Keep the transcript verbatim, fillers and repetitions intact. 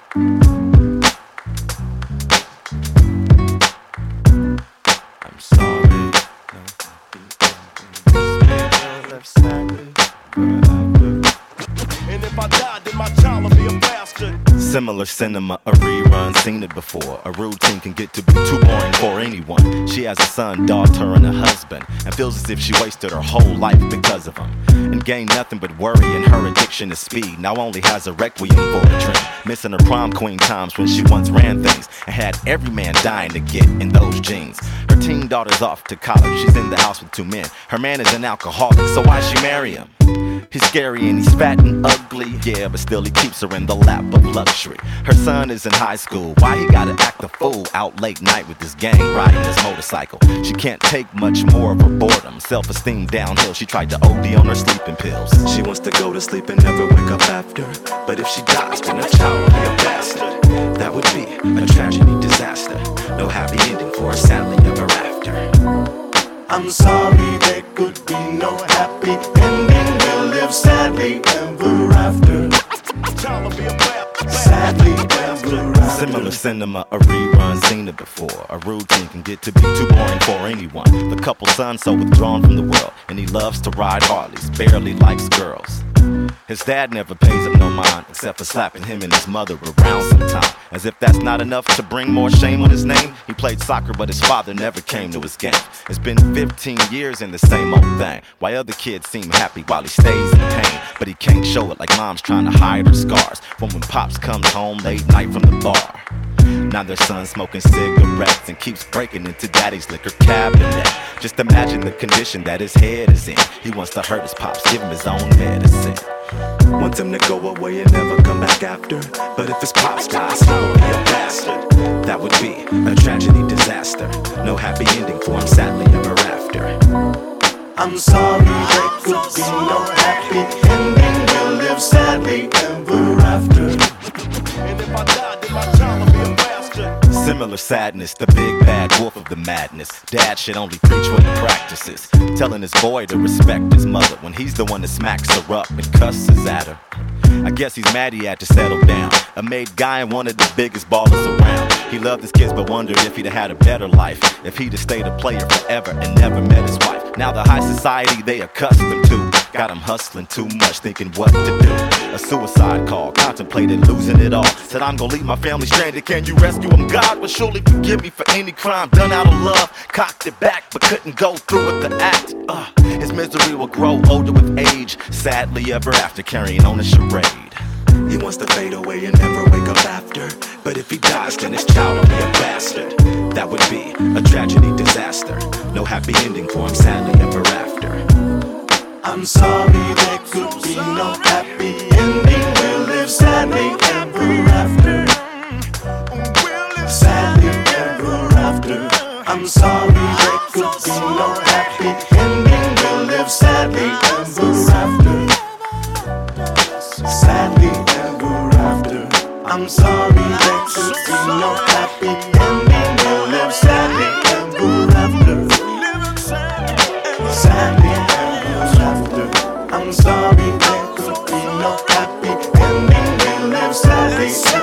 I'm sorry. Left sadly forever. And if I die, then my child will be a bastard. Similar cinema, a rerun, seen it before. A routine can get to be too boring for anyone. She has a son, daughter, and a husband, and feels as if she wasted her whole life because of him, and gained nothing but worry, and her addiction to speed now only has a requiem for a dream. Missing her prom queen times when she once ran things and had every man dying to get in those jeans. Her teen daughter's off to college, she's in the house with two men. Her man is an alcoholic, so why'd she marry him? He's scary and he's fat and ugly, yeah, but still he keeps her in the lap of luxury. Her son is in high school, why he gotta act a fool out late night with this gang riding his motorcycle? She can't take much more of her boredom, self-esteem downhill, she tried to O D on her sleeping pills. She wants to go to sleep and never wake up after, but if she dies then her child will be a bastard. That would be a tragedy, disaster, no happy ending for her, sadly ever after. I'm sorry, there could be no happy ending. We'll live sadly ever after. Child will be a bastard. Sadly ever after. Similar cinema, a rerun, seen it before. A routine can get to be too boring for anyone. The couple's son so withdrawn from the world, and he loves to ride Harleys, barely likes girls. His dad never pays him no mind, except for slapping him and his mother around sometime. As if that's not enough to bring more shame on his name, he played soccer but his father never came to his game. It's been fifteen years in the same old thing, why other kids seem happy while he stays in pain. But he can't show it like mom's trying to hide her scars from when pops comes home late night from the bar. Now their son's smoking cigarettes and keeps breaking into daddy's liquor cabinet. Just imagine the condition that his head is in. He wants to hurt his pops, give him his own medicine. Wants him to go away and never come back after, but if his pops dies, he will be a bastard. That would be a tragedy, disaster, no happy ending for him, sadly ever after. I'm sorry, there could be no happy ending. We'll live sadly ever after. And if I die, then my child will be a bastard. Similar sadness, the big bad wolf of the madness. Dad should only preach what he practices, telling his boy to respect his mother when he's the one that smacks her up and cusses at her. I guess he's mad he had to settle down. A made guy and one of the biggest ballers around. He loved his kids but wondered if he'd had a better life, if he'd have stayed a player forever and never met his wife. Now the high society they accustomed to got him hustling too much, thinking what to do. A suicide call, contemplated losing it all. Said I'm gonna leave my family stranded, can you rescue him? God will surely forgive me for any crime done out of love. Cocked it back but couldn't go through with the act. uh, His misery will grow older with age, sadly ever after carrying on a charade. He wants to fade away and never wake up after, but if he dies then his child will be a bastard. That would be a tragedy, disaster, no happy ending for him, sadly ever after. I'm sorry, there could be no happy ending. We'll live sadly ever after. We'll live sadly ever after. I'm sorry, there could be no happy ending. We'll live sadly ever after. Sadly ever after. I'm sorry, there could be no happy ending. We'll live sadly ever after. Sadly ever after. I'm sorry, there could be no happy ending. We'll live sadly.